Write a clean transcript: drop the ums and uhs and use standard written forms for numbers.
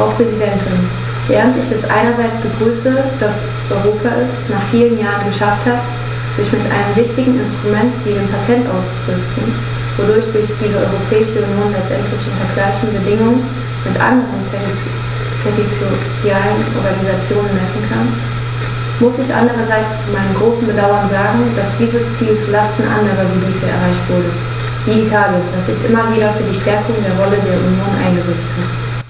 Frau Präsidentin, während ich es einerseits begrüße, dass Europa es nach vielen Jahren geschafft hat, sich mit einem wichtigen Instrument wie dem Patent auszurüsten, wodurch sich diese Europäische Union letztendlich unter gleichen Bedingungen mit anderen territorialen Organisationen messen kann, muss ich andererseits zu meinem großen Bedauern sagen, dass dieses Ziel zulasten anderer Gebiete erreicht wurde, wie Italien, das sich immer wieder für die Stärkung der Rolle der Union eingesetzt hat.